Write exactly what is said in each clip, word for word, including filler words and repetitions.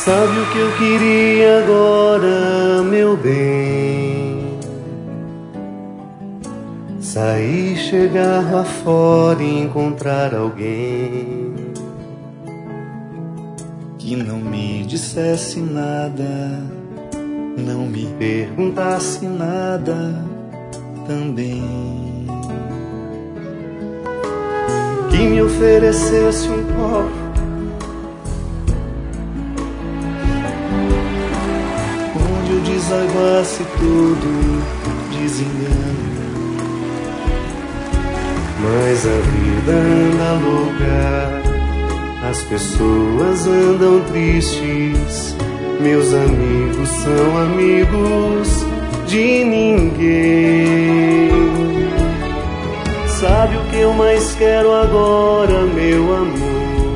Sabe o que eu queria agora, meu bem? Sair, chegar lá fora e encontrar alguém que não me dissesse nada, não me perguntasse nada também, que me oferecesse um copo onde eu desaguasse todo desengano. Mas a vida anda louca, as pessoas andam tristes, meus amigos são amigos de ninguém. Sabe o que eu mais quero agora, meu amor?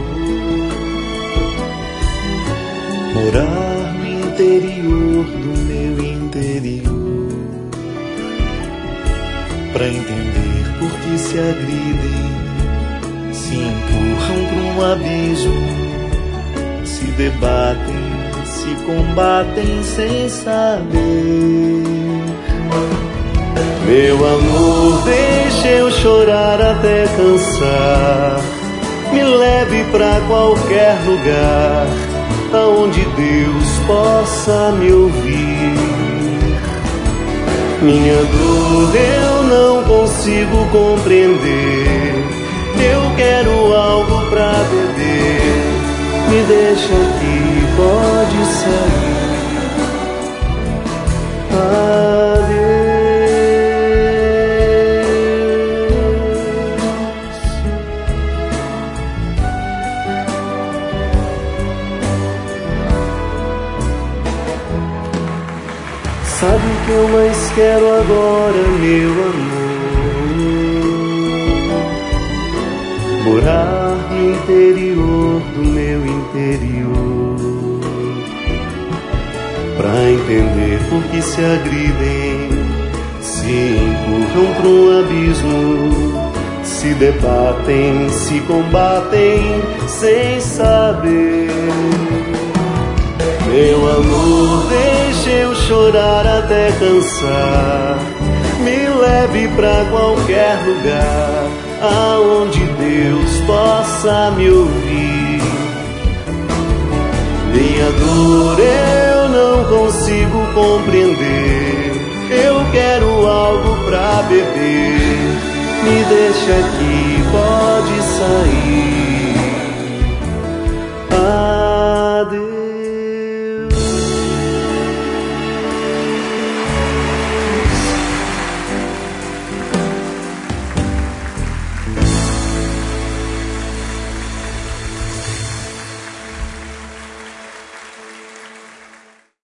Morar no interior do meu interior, pra entender por que se agridem, se empurram pra um abismo, se debatem, se combatem sem saber. Meu amor, deixa eu chorar até cansar, me leve pra qualquer lugar, aonde Deus possa me ouvir. Minha dor eu não consigo compreender, eu quero algo pra beber, me deixa aqui, pode sair. Adeus. Sabe o que eu mais quero agora, meu amor? Morar no interior do meu interior, pra entender por que se agridem, se empurram pra um abismo, se debatem, se combatem sem saber. Meu amor, deixa eu chorar até cansar, me leve pra qualquer lugar, aonde Deus possa me ouvir. Minha dor eu não consigo compreender, eu quero algo pra beber, me deixa aqui, pode sair. Adeus.